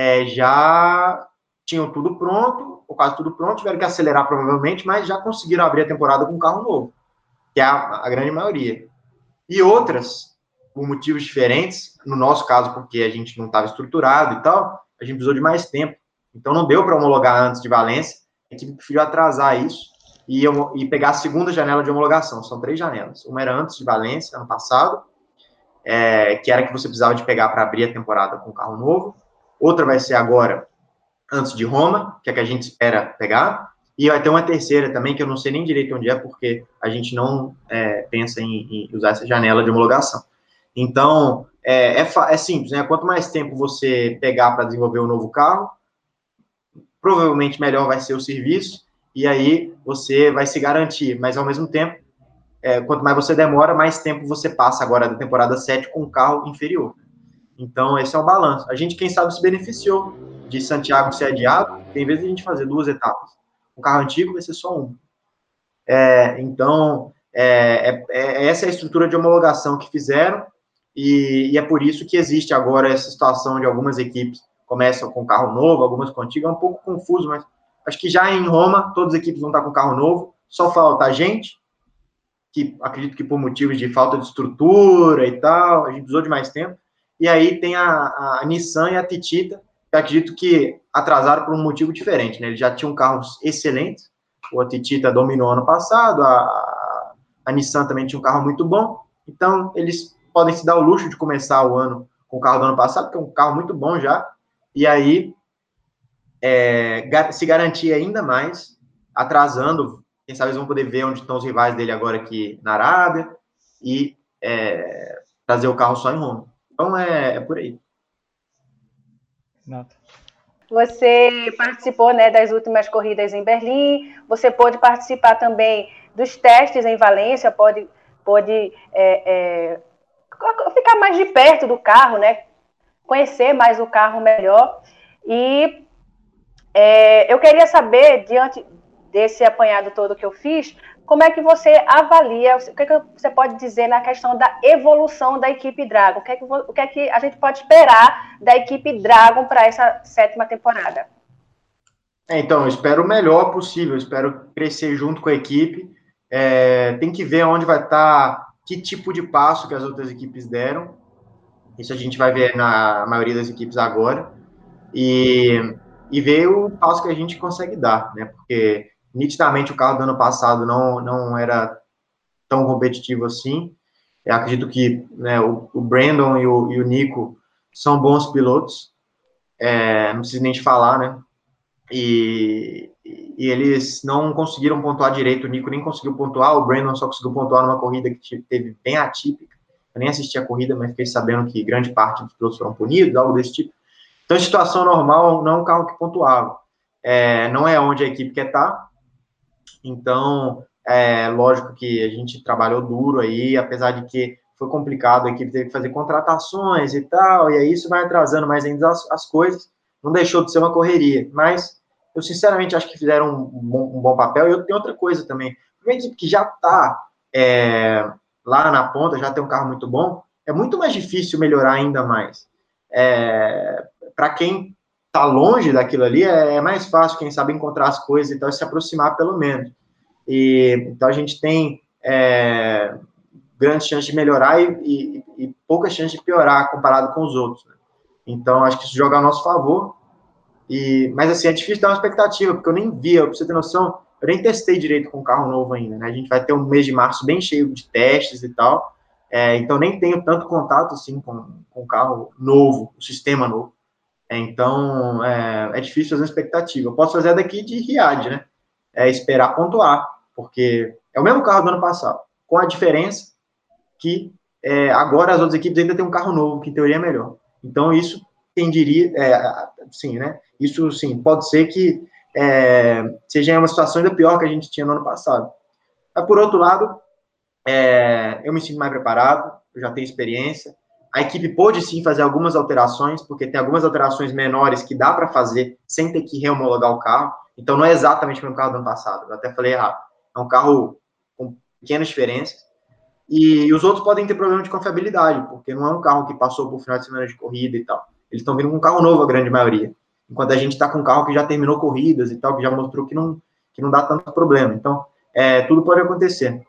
já tinham tudo pronto, ou quase tudo pronto, tiveram que acelerar provavelmente, mas já conseguiram abrir a temporada com um carro novo, que é a grande maioria. E outras, por motivos diferentes, no nosso caso, porque a gente não estava estruturado e tal, a gente precisou de mais tempo. Então, não deu para homologar antes de Valência, a gente preferiu atrasar isso e pegar a segunda janela de homologação. São 3 janelas. Uma era antes de Valência, ano passado, que era que você precisava de pegar para abrir a temporada com um carro novo. Outra vai ser agora, antes de Roma, que é que a gente espera pegar. E vai ter uma terceira também, que eu não sei nem direito onde é, porque a gente não pensa em usar essa janela de homologação. Então, é simples, né? Quanto mais tempo você pegar para desenvolver um novo carro, provavelmente melhor vai ser o serviço, e aí você vai se garantir, mas ao mesmo tempo, quanto mais você demora, mais tempo você passa agora da temporada 7 com um carro inferior. Então, esse é o balanço. A gente, quem sabe, se beneficiou de Santiago ser adiado, porque em vez de a gente fazer 2 etapas, um carro antigo vai ser só um. Então, essa é a estrutura de homologação que fizeram, e é por isso que existe agora essa situação de algumas equipes começam com carro novo, algumas com antigo, é um pouco confuso, mas acho que já em Roma, todas as equipes vão estar com carro novo, só falta a gente, que acredito que por motivos de falta de estrutura e tal, a gente precisou de mais tempo, e aí tem a Nissan e a Titita, que acredito que atrasaram por um motivo diferente, né? Eles já tinham carros excelentes, o Titita dominou ano passado, a Nissan também tinha um carro muito bom, então eles podem se dar o luxo de começar o ano com o carro do ano passado, que é um carro muito bom já, e aí se garantir ainda mais, atrasando, quem sabe eles vão poder ver onde estão os rivais dele agora aqui na Arábia, e trazer o carro só em Roma. Então é por aí. Nada. Você participou, né, das últimas corridas em Berlim, você pôde participar também dos testes em Valência, pôde ficar mais de perto do carro, né, conhecer mais o carro melhor. E eu queria saber, diante desse apanhado todo que eu fiz, como é que você avalia, o que você pode dizer na questão da evolução da equipe Dragon? O que é que a gente pode esperar da equipe Dragon para essa 7ª temporada? Então, eu espero o melhor possível, eu espero crescer junto com a equipe, tem que ver onde vai estar, que tipo de passo que as outras equipes deram, isso a gente vai ver na maioria das equipes agora, e ver o passo que a gente consegue dar, né, porque nitidamente o carro do ano passado não era tão competitivo assim. Eu acredito que, né, o Brandon e o Nico são bons pilotos, não preciso nem te falar, né? E eles não conseguiram pontuar direito. O Nico nem conseguiu pontuar, o Brandon só conseguiu pontuar numa corrida que teve bem atípica. Eu nem assisti a corrida, mas fiquei sabendo que grande parte dos pilotos foram punidos, algo desse tipo. Então, em situação normal, não é um carro que pontuava. Não é onde a equipe quer estar. Então, lógico que a gente trabalhou duro aí, apesar de que foi complicado, a equipe teve que fazer contratações e tal, e aí isso vai atrasando mais ainda as coisas, não deixou de ser uma correria, mas eu sinceramente acho que fizeram um bom papel. E eu tenho outra coisa também, uma equipe que já está lá na ponta, já tem um carro muito bom, é muito mais difícil melhorar ainda mais. Para quem está longe daquilo ali, é mais fácil, quem sabe, encontrar as coisas e tal, e se aproximar pelo menos. Então a gente tem grandes chances de melhorar e poucas chances de piorar comparado com os outros, né? Então acho que isso joga a nosso favor. Mas assim, é difícil dar uma expectativa, porque eu nem via, pra você ter noção, eu nem testei direito com o carro novo ainda, né? A gente vai ter um mês de março bem cheio de testes e tal, então nem tenho tanto contato assim com o carro novo, o sistema novo. Então é difícil fazer uma expectativa. Eu posso fazer daqui de Riad, né? Esperar pontuar, porque é o mesmo carro do ano passado, com a diferença que agora as outras equipes ainda têm um carro novo, que em teoria é melhor. Então isso tenderia, sim, né? Isso sim, pode ser que seja uma situação ainda pior que a gente tinha no ano passado. Mas por outro lado, eu me sinto mais preparado, eu já tenho experiência. A equipe pôde sim fazer algumas alterações, porque tem algumas alterações menores que dá para fazer sem ter que rehomologar o carro. Então não é exatamente o mesmo carro do ano passado, eu até falei errado. É um carro com pequenas diferenças. E os outros podem ter problema de confiabilidade, porque não é um carro que passou por final de semana de corrida e tal. Eles estão vindo com um carro novo, a grande maioria. Enquanto a gente está com um carro que já terminou corridas e tal, que já mostrou que não dá tanto problema. Então, tudo pode acontecer.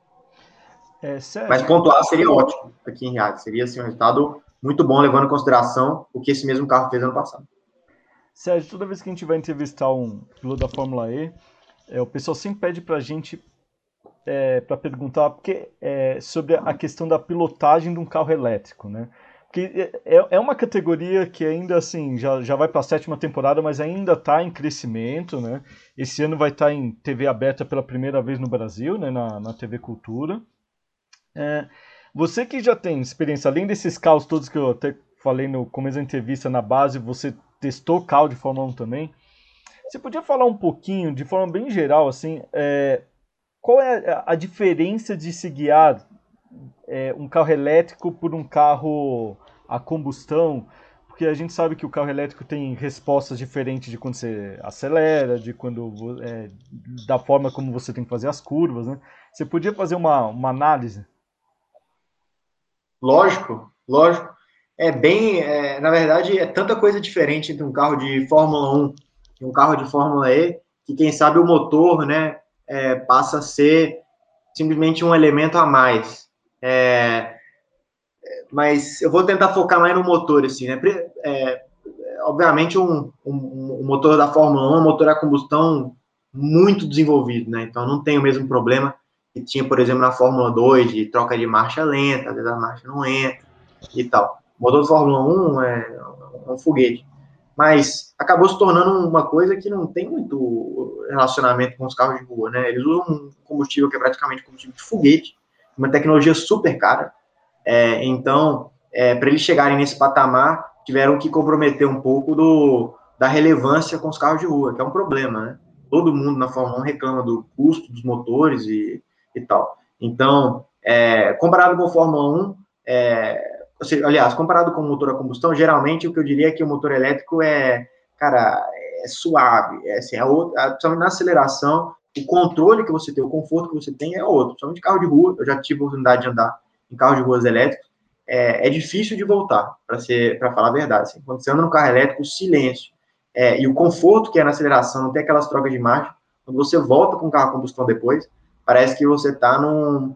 Mas pontuar seria ótimo aqui em Riad. Seria assim, um resultado muito bom, levando em consideração o que esse mesmo carro fez ano passado. Sérgio, toda vez que a gente vai entrevistar um piloto da Fórmula E, o pessoal sempre pede para a gente para perguntar sobre a questão da pilotagem de um carro elétrico, né? que é uma categoria que ainda assim já vai para a 7ª temporada, mas ainda está em crescimento, né? Esse ano vai estar em TV aberta pela primeira vez no Brasil, né? Na TV Cultura. Você que já tem experiência, além desses carros todos que eu até falei no começo da entrevista na base, você testou carro de Fórmula 1 também. Você podia falar um pouquinho, de forma bem geral, assim, qual é a diferença de se guiar um carro elétrico por um carro a combustão? Porque a gente sabe que o carro elétrico tem respostas diferentes de quando você acelera, de quando da forma como você tem que fazer as curvas, né? Você podia fazer uma análise? Lógico, lógico. Na verdade, é tanta coisa diferente entre um carro de Fórmula 1 e um carro de Fórmula E, que quem sabe o motor, né, passa a ser simplesmente um elemento a mais. Mas eu vou tentar focar mais no motor, assim, né? Obviamente, um motor da Fórmula 1 é um motor a combustão muito desenvolvido, né? Então, não tem o mesmo problema que tinha, por exemplo, na Fórmula 2, de troca de marcha lenta, às vezes a marcha não entra e tal. O motor da Fórmula 1 é um foguete. Mas acabou se tornando uma coisa que não tem muito relacionamento com os carros de rua, né? Eles usam um combustível que é praticamente combustível de foguete, uma tecnologia super cara. Então, para eles chegarem nesse patamar, tiveram que comprometer um pouco da relevância com os carros de rua, que é um problema, né? Todo mundo na Fórmula 1 reclama do custo dos motores e tal. Então, comparado com a Fórmula 1, aliás, comparado com o motor a combustão, geralmente o que eu diria é que o motor elétrico é suave, principalmente na aceleração, o controle que você tem, o conforto que você tem é outro, principalmente carro de rua. Eu já tive a oportunidade de andar em carro de ruas elétricos, é difícil de voltar, para falar a verdade. Assim, quando você anda no carro elétrico, o silêncio e o conforto que é na aceleração, não tem aquelas trocas de marcha, quando você volta com um carro a combustão depois, parece que você está num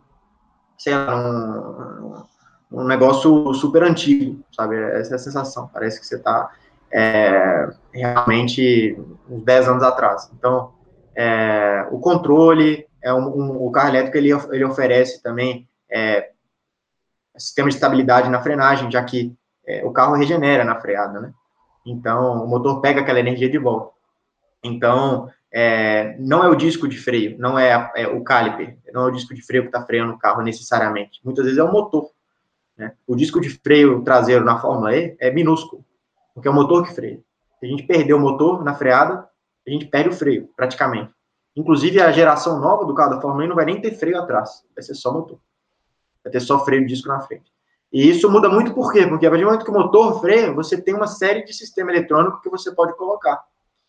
negócio super antigo, sabe? Essa é a sensação. Parece que você está realmente uns 10 anos atrás. Então, o controle, o carro elétrico, ele oferece também sistema de estabilidade na frenagem, já que o carro regenera na freada, né? Então, o motor pega aquela energia de volta. Então, não é o disco de freio, não é o caliper, não é o disco de freio que está freando o carro necessariamente. Muitas vezes é o motor, né? O disco de freio traseiro na Fórmula E é minúsculo, porque é o motor que freia. Se a gente perder o motor na freada, a gente perde o freio, praticamente. Inclusive, a geração nova do carro da Fórmula E não vai nem ter freio atrás, vai ser só motor. Vai ter só freio de disco na frente. E isso muda muito por quê? Porque a partir do momento que o motor freia, você tem uma série de sistema eletrônico que você pode colocar.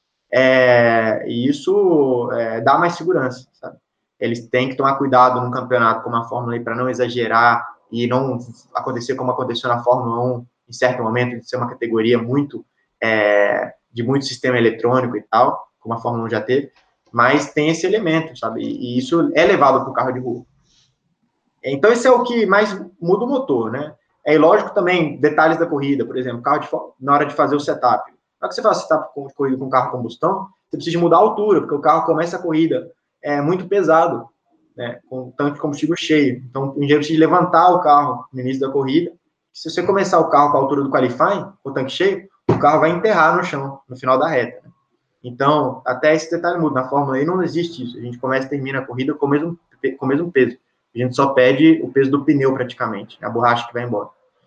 E isso dá mais segurança, sabe? Eles têm que tomar cuidado num campeonato como a Fórmula E para não exagerar e não acontecer como aconteceu na Fórmula 1 em certo momento, de ser uma categoria de muito sistema eletrônico e tal, como a Fórmula 1 já teve, mas tem esse elemento, sabe? E isso é levado para o carro de rua. Então, esse é o que mais muda o motor, né? E lógico também, detalhes da corrida, por exemplo, na hora de fazer o setup. Na hora que você faz setup com corrida com carro a combustão, você precisa mudar a altura, porque o carro começa a corrida muito pesado, né? Com o tanque de combustível cheio. Então, o engenheiro precisa levantar o carro no início da corrida. Se você começar o carro com a altura do qualifying, com o tanque cheio, o carro vai enterrar no chão, no final da reta. Né? Então, até esse detalhe muda. Na Fórmula E não existe isso. A gente começa e termina a corrida com o mesmo peso. A gente só pede o peso do pneu, praticamente, a borracha que vai embora.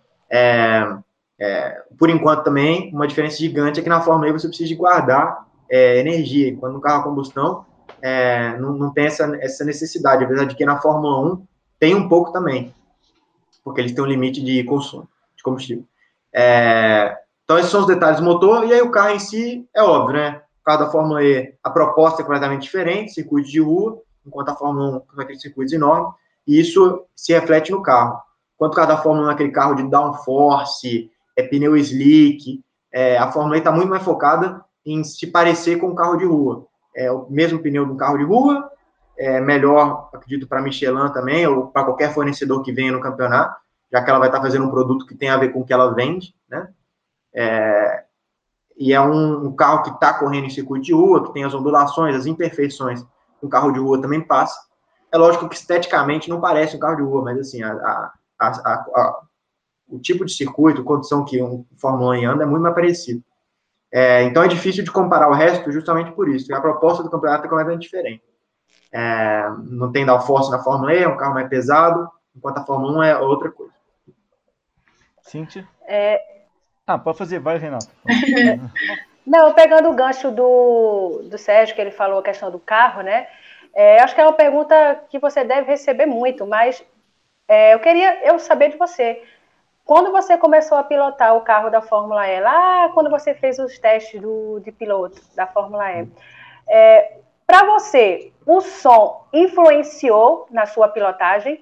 Por enquanto, também, uma diferença gigante é que na Fórmula E você precisa de guardar energia. Enquanto no carro a combustão, não tem essa necessidade, apesar de que na Fórmula 1 tem um pouco também, porque eles têm um limite de consumo de combustível. Então, esses são os detalhes do motor, e aí o carro em si é óbvio, né? O carro da Fórmula E, a proposta é completamente diferente, circuito de rua, enquanto a Fórmula 1 tem aqueles circuitos enormes, e isso se reflete no carro. Enquanto o carro da Fórmula 1 é aquele carro de downforce, pneu slick, a Fórmula E está muito mais focada em se parecer com um carro de rua. O mesmo pneu de um carro de rua, melhor, acredito, para a Michelin também, ou para qualquer fornecedor que venha no campeonato, já que ela vai estar fazendo um produto que tem a ver com o que ela vende, né? E é um carro que está correndo em circuito de rua, que tem as ondulações, as imperfeições que um carro de rua também passa. É lógico que esteticamente não parece um carro de rua, mas assim, o tipo de circuito, condição que um Fórmula 1 anda é muito mais parecido. Então é difícil de comparar o resto justamente por isso. A proposta do campeonato é completamente diferente. Não tem downforce na Fórmula E, é um carro mais pesado, enquanto a Fórmula 1 é outra coisa. Cíntia? Pode fazer, vai, Renato. Não, pegando o gancho do Sérgio, que ele falou a questão do carro, né? Acho que é uma pergunta que você deve receber muito, mas eu queria saber de você. Quando você começou a pilotar o carro da Fórmula E, lá quando você fez os testes de piloto da Fórmula E, para você, o som influenciou na sua pilotagem?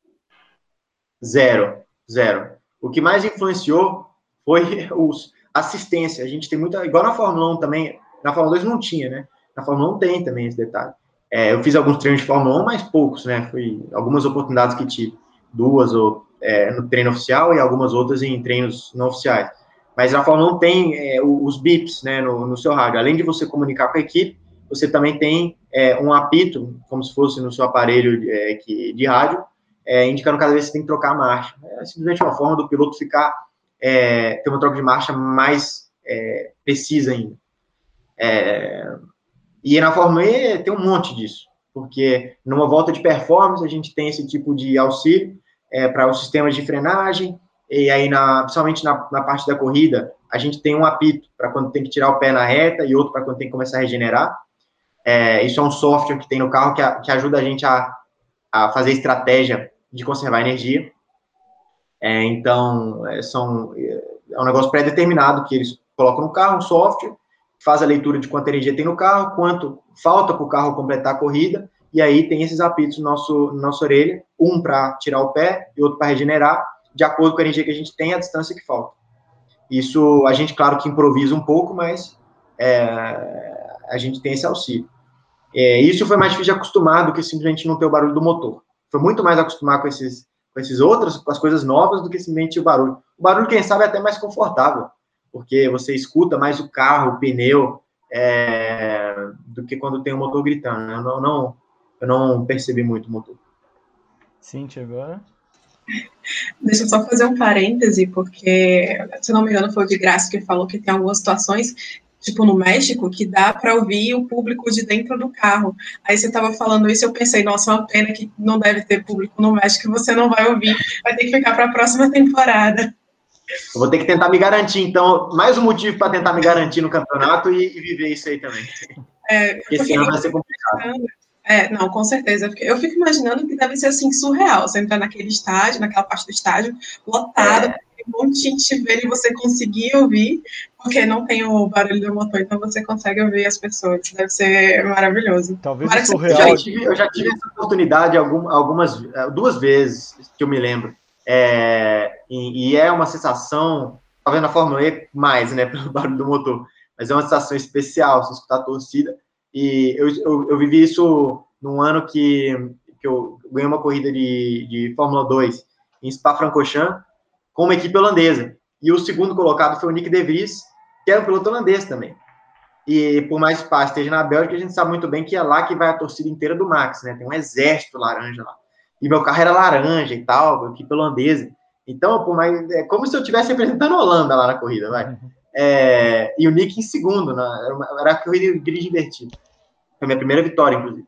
Zero. O que mais influenciou foi assistência. A gente tem muita... Igual na Fórmula 1 também, na Fórmula 2 não tinha, né? Na Fórmula 1 tem também esse detalhe. Eu fiz alguns treinos de Fórmula 1, mas poucos, né? Foi algumas oportunidades que tive. 2 no treino oficial e algumas outras em treinos não oficiais. Mas na Fórmula 1 tem os bips, né, no seu rádio. Além de você comunicar com a equipe, você também tem um apito, como se fosse no seu aparelho de rádio, indicando cada vez que você tem que trocar a marcha. É simplesmente uma forma do piloto ter uma troca de marcha mais precisa ainda. E na Fórmula E tem um monte disso, porque numa volta de performance a gente tem esse tipo de auxílio para os sistemas de frenagem, e aí, principalmente na parte da corrida, a gente tem um apito para quando tem que tirar o pé na reta e outro para quando tem que começar a regenerar. Isso é um software que tem no carro que ajuda a gente a fazer estratégia de conservar energia. Então, é um negócio pré-determinado que eles colocam no carro, um software, faz a leitura de quanta energia tem no carro, quanto falta para o carro completar a corrida, e aí tem esses apitos na nossa orelha, um para tirar o pé e outro para regenerar, de acordo com a energia que a gente tem e a distância que falta. Isso a gente, claro que improvisa um pouco, mas a gente tem esse auxílio. Isso foi mais difícil de acostumar do que simplesmente não ter o barulho do motor. Foi muito mais acostumar com esses outros, com as coisas novas, do que simplesmente o barulho. O barulho, quem sabe, é até mais confortável, porque você escuta mais o carro, o pneu, do que quando tem o motor gritando. Eu não percebi muito o motor. Cíntia, agora? Deixa eu só fazer um parêntese, porque, se não me engano, foi o de Graça que falou que tem algumas situações, tipo no México, que dá para ouvir o público de dentro do carro. Aí você estava falando isso, eu pensei, nossa, é uma pena que não deve ter público no México, que você não vai ouvir, vai ter que ficar para a próxima temporada. Eu vou ter que tentar me garantir, então, mais um motivo para tentar me garantir no campeonato e viver isso aí também. Porque esse ano vai ser complicado. Não, com certeza. Eu fico imaginando que deve ser assim surreal. Você entrar naquele estádio, naquela parte do estádio, lotado, um monte de gente ver e você conseguir ouvir, porque não tem o barulho do motor, então você consegue ouvir as pessoas. Deve ser maravilhoso. Talvez o surreal. Eu já tive essa oportunidade duas vezes, que eu me lembro. E é uma sensação, talvez na Fórmula E mais, né, pelo barulho do motor, mas é uma sensação especial, você escutar a torcida. E eu vivi isso num ano que eu ganhei uma corrida de Fórmula 2 em Spa-Francorchamps com uma equipe holandesa. E o segundo colocado foi o Nick De Vries, que era um piloto holandês também. E por mais que Spa esteja na Bélgica, a gente sabe muito bem que é lá que vai a torcida inteira do Max, né? Tem um exército laranja lá. E meu carro era laranja e tal, equipe holandesa. Então, é como se eu estivesse representando a Holanda lá na corrida, vai. E o Nick em segundo, né? Era a corrida de grid invertido. Foi a minha primeira vitória, inclusive.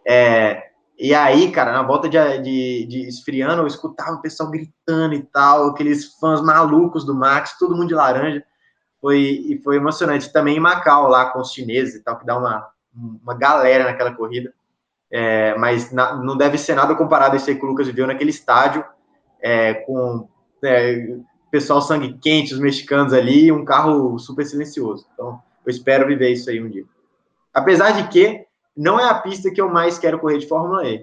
E aí, cara, na volta de esfriando, eu escutava o pessoal gritando e tal, aqueles fãs malucos do Max, todo mundo de laranja. Foi emocionante. Também em Macau, lá com os chineses e tal, que dá uma galera naquela corrida. Mas não deve ser nada comparado a isso aí que o Lucas viveu naquele estádio, com pessoal sangue quente, os mexicanos ali, e um carro super silencioso. Então, eu espero viver isso aí um dia. Apesar de que não é a pista que eu mais quero correr de Fórmula E,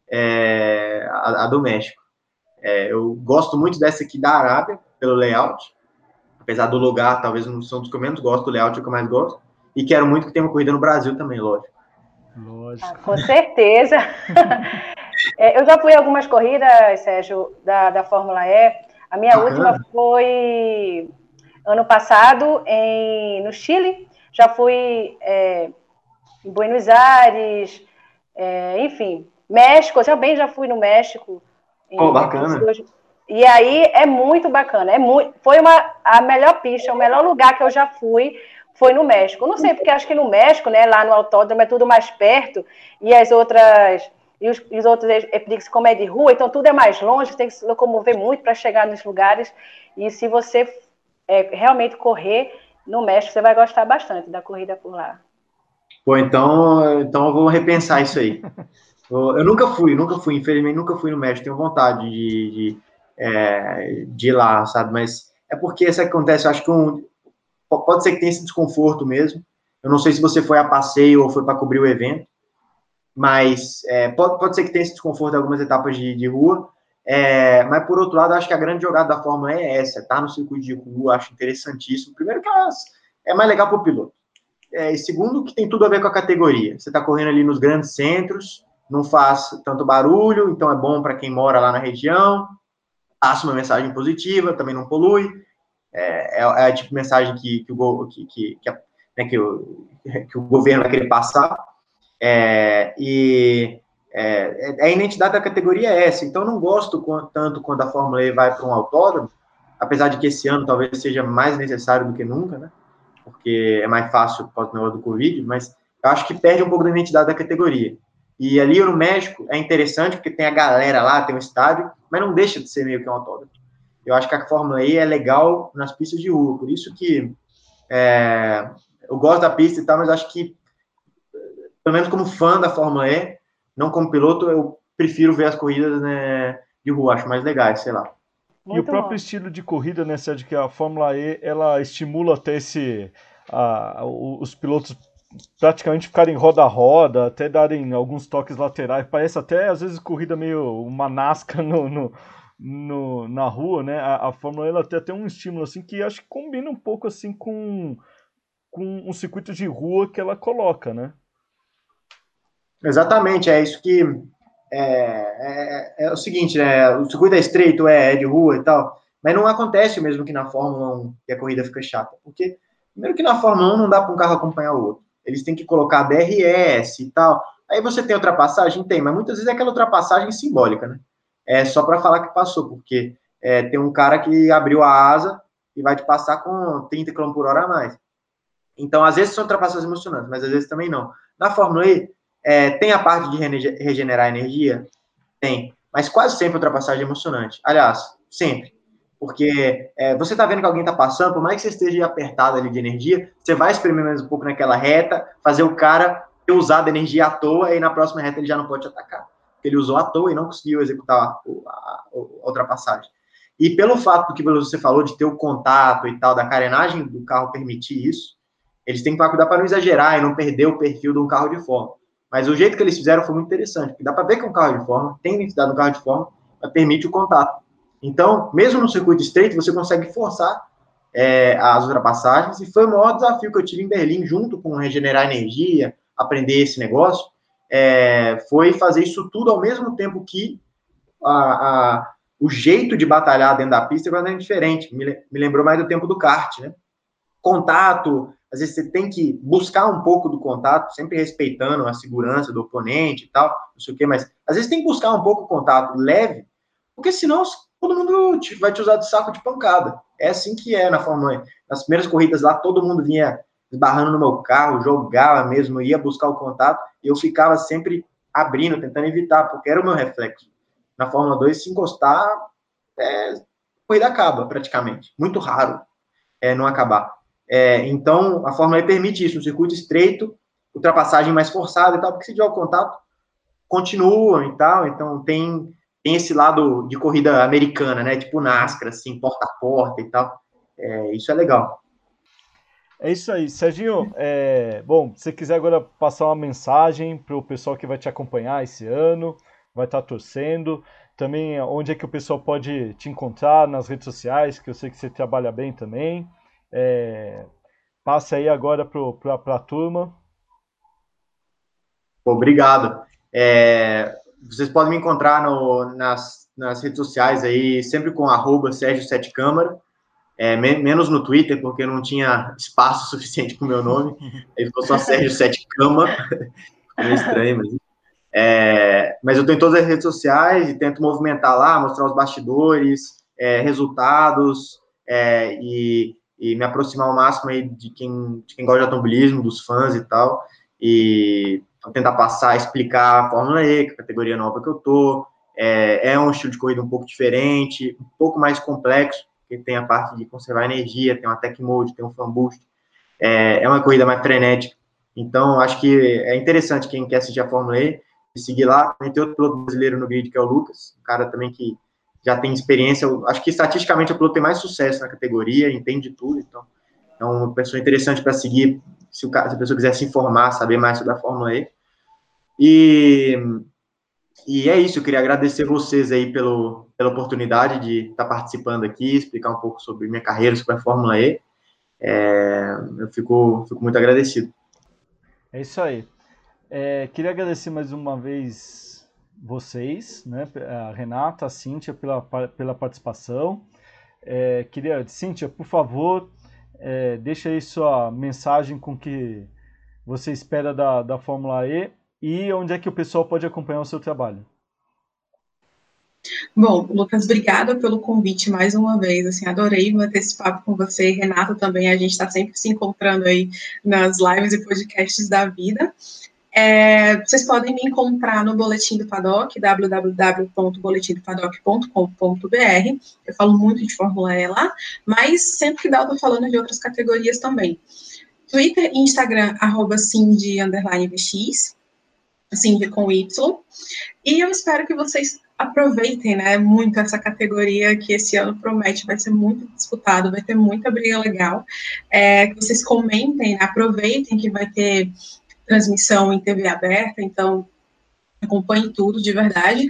a do México. Eu gosto muito dessa aqui da Arábia, pelo layout, apesar do lugar, talvez não são dos que eu menos gosto, do layout é o que eu mais gosto, e quero muito que tenha uma corrida no Brasil também, lógico. Com certeza. Eu já fui a algumas corridas, Sérgio, da Fórmula E. A minha última foi ano passado no Chile. Já fui em Buenos Aires, enfim, México. Também já fui no México. Bacana. E aí é muito bacana. Foi a melhor pista, o melhor lugar que eu já fui foi no México. Não sei, porque acho que no México, né, lá no autódromo é tudo mais perto, e os outros Epidix, como é de rua, então tudo é mais longe, tem que se locomover muito para chegar nos lugares. E se você realmente correr no México, você vai gostar bastante da corrida por lá. Pô, então eu vou repensar isso aí. Eu nunca fui, infelizmente, nunca fui no México. Tenho vontade de ir lá, sabe? Mas é porque isso acontece, eu acho que pode ser que tenha esse desconforto mesmo. Eu não sei se você foi a passeio ou foi para cobrir o evento, mas pode ser que tenha esse desconforto em algumas etapas de rua. Mas, por outro lado, acho que a grande jogada da Fórmula E é essa, tá no circuito de rua, acho interessantíssimo. Primeiro que é mais legal para o piloto. E segundo, que tem tudo a ver com a categoria. Você está correndo ali nos grandes centros, não faz tanto barulho, então é bom para quem mora lá na região, passa uma mensagem positiva, também não polui. É a tipo de mensagem que o governo vai querer passar. A identidade da categoria é essa. Então, não gosto tanto quando a Fórmula E vai para um autódromo, apesar de que esse ano talvez seja mais necessário do que nunca, né? Porque é mais fácil por causa do negócio do Covid, mas eu acho que perde um pouco da identidade da categoria. E ali no México é interessante porque tem a galera lá, tem um estádio, mas não deixa de ser meio que um autódromo. Eu acho que a Fórmula E é legal nas pistas de rua, por isso que eu gosto da pista e tal, mas acho que, pelo menos como fã da Fórmula E, não como piloto, eu prefiro ver as corridas, né, de rua, acho mais legais, sei lá. Muito e o próprio bom. Estilo de corrida, né, Sérgio, que a Fórmula E, ela estimula até os pilotos praticamente ficarem roda a roda, até darem alguns toques laterais, parece até às vezes corrida meio uma NASCAR na rua, né, a Fórmula E, ela tem até um estímulo assim que acho que combina um pouco assim com um circuito de rua que ela coloca, né? Exatamente, é isso que é o seguinte, né? O circuito é estreito, é de rua e tal, mas não acontece o mesmo que na Fórmula 1, que a corrida fica chata, porque primeiro que na Fórmula 1 não dá para um carro acompanhar o outro, eles têm que colocar DRS e tal, aí você tem ultrapassagem? Tem, mas muitas vezes é aquela ultrapassagem simbólica, né? É só para falar que passou, porque tem um cara que abriu a asa e vai te passar com 30 km por hora a mais. Então, às vezes são ultrapassagens emocionantes, mas às vezes também não. Na Fórmula E, tem a parte de regenerar energia? Tem. Mas quase sempre ultrapassagem emocionante. Aliás, sempre. Porque você está vendo que alguém está passando, por mais que você esteja apertado ali de energia, você vai espremer mais um pouco naquela reta, fazer o cara ter usado energia à toa, e na próxima reta ele já não pode te atacar. Porque ele usou à toa e não conseguiu executar a ultrapassagem. E pelo fato do que você falou de ter o contato e tal, da carenagem do carro permitir isso, eles têm que cuidar para não exagerar e não perder o perfil de um carro de Fórmula. Mas o jeito que eles fizeram foi muito interessante, porque dá para ver que um carro de Fórmula tem identidade no carro de Fórmula, mas permite o contato. Então, mesmo no circuito estreito, você consegue forçar as ultrapassagens, e foi o maior desafio que eu tive em Berlim, junto com regenerar energia, aprender esse negócio, foi fazer isso tudo ao mesmo tempo que o jeito de batalhar dentro da pista é diferente. Me lembrou mais do tempo do kart, né? Contato, às vezes você tem que buscar um pouco do contato, sempre respeitando a segurança do oponente e tal, não sei o quê, mas às vezes tem que buscar um pouco o contato leve, porque senão todo mundo vai te usar de saco de pancada. É assim que é na Fórmula 1. Nas primeiras corridas lá, todo mundo vinha esbarrando no meu carro, jogava mesmo, ia buscar o contato, e eu ficava sempre abrindo, tentando evitar, porque era o meu reflexo. Na Fórmula 2, se encostar, a corrida acaba praticamente. Muito raro não acabar. Então, a Fórmula E permite isso, um circuito estreito, ultrapassagem mais forçada e tal, porque se tiver o contato, continuam e tal, então tem esse lado de corrida americana, né, tipo NASCAR, assim, porta a porta e tal, isso é legal. É isso aí, Serginho, bom, se você quiser agora passar uma mensagem para o pessoal que vai te acompanhar esse ano, vai estar torcendo, também onde é que o pessoal pode te encontrar nas redes sociais, que eu sei que você trabalha bem também. Passe aí agora para a turma. Obrigado. Vocês podem me encontrar nas redes sociais aí, sempre com @Sérgio7Câmara, menos no Twitter, porque não tinha espaço suficiente para o meu nome, aí ficou só Sérgio 7 Câmara, ficou meio estranho, mas... Mas eu estou em todas as redes sociais e tento movimentar lá, mostrar os bastidores, resultados, e me aproximar ao máximo aí de quem gosta de automobilismo, dos fãs e tal, e tentar passar, explicar a Fórmula E, que é a categoria nova que eu tô. É um estilo de corrida um pouco diferente, um pouco mais complexo, porque tem a parte de conservar energia, tem uma Tech Mode, tem um Fan Boost, é uma corrida mais frenética. Então, acho que é interessante quem quer assistir a Fórmula E, seguir lá. Tem outro piloto brasileiro no grid, que é o Lucas, um cara também que já tem experiência. Eu acho que, estatisticamente, o piloto tem mais sucesso na categoria, entende tudo. Então, é uma pessoa interessante para seguir, se a pessoa quiser se informar, saber mais sobre a Fórmula E. E é isso, eu queria agradecer vocês aí pela oportunidade de estar participando aqui, explicar um pouco sobre minha carreira, sobre a Fórmula E. Eu fico muito agradecido. É isso aí. Queria agradecer mais uma vez vocês, né, a Renata, a Cíntia, pela participação. Cíntia, por favor, deixa aí sua mensagem com o que você espera da Fórmula E e onde é que o pessoal pode acompanhar o seu trabalho. Bom, Lucas, obrigada pelo convite mais uma vez, assim, adorei bater esse papo com você, Renata também, a gente está sempre se encontrando aí nas lives e podcasts da vida. Vocês podem me encontrar no Boletim do Paddock, www.boletimdopaddock.com.br. Eu falo muito de Fórmula E lá, mas sempre que dá eu estou falando de outras categorias também. Twitter e Instagram, @Cindy_VX, Cindy com Y. E eu espero que vocês aproveitem, né, muito essa categoria que esse ano promete, vai ser muito disputado, vai ter muita briga legal. Que vocês comentem, aproveitem que vai ter transmissão em TV aberta, então acompanhe tudo de verdade.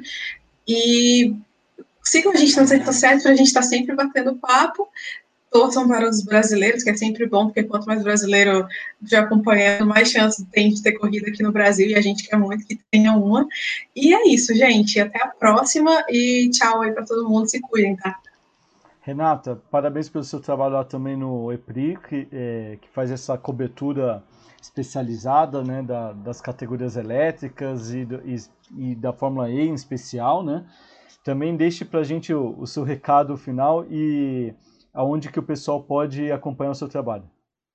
E sigam a gente nas redes sociais para a gente estar sempre batendo papo. Torçam para os brasileiros, que é sempre bom, porque quanto mais brasileiro já acompanhando, mais chance tem de ter corrida aqui no Brasil, e a gente quer muito que tenha uma. E é isso, gente. Até a próxima e tchau aí para todo mundo. Se cuidem, tá? Renata, parabéns pelo seu trabalho lá também no EPRI, que faz essa cobertura especializada, né, das categorias elétricas e da Fórmula E em especial, né? Também deixe para a gente o seu recado final e aonde que o pessoal pode acompanhar o seu trabalho.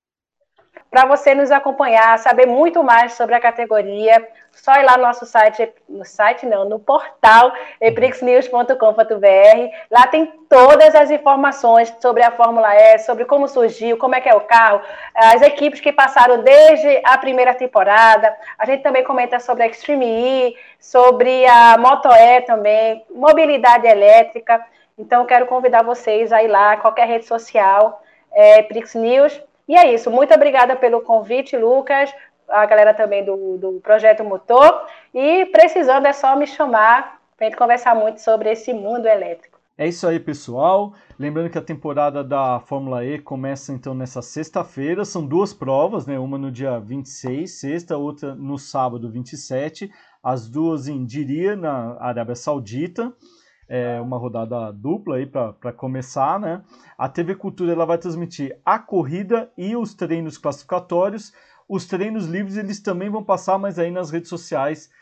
Para você nos acompanhar, saber muito mais sobre a categoria, só ir lá no nosso site, no portal eprixnews.com.br. Lá tem todas as informações sobre a Fórmula E, sobre como surgiu, como é que é o carro, as equipes que passaram desde a primeira temporada. A gente também comenta sobre a Extreme E, sobre a Moto E também, mobilidade elétrica. Então, quero convidar vocês a ir lá, qualquer rede social, Prix News. E é isso, muito obrigada pelo convite, Lucas, a galera também do Projeto Motor, e precisando é só me chamar para a gente conversar muito sobre esse mundo elétrico. É isso aí, pessoal. Lembrando que a temporada da Fórmula E começa então nessa sexta-feira, são 2 provas, né? Uma no dia 26, sexta, outra no sábado 27, as duas em Diriyah, na Arábia Saudita. Uma rodada dupla aí para começar, né? A TV Cultura ela vai transmitir a corrida e os treinos classificatórios. Os treinos livres eles também vão passar, mas aí nas redes sociais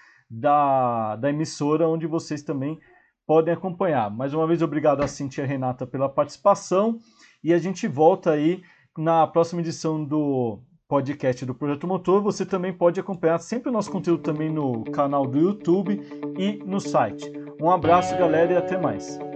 da emissora, onde vocês também podem acompanhar. Mais uma vez, obrigado a Cíntia e a Renata pela participação. E a gente volta aí na próxima edição do podcast do Projeto Motor. Você também pode acompanhar sempre o nosso conteúdo também no canal do YouTube e no site. Um abraço, galera, e até mais.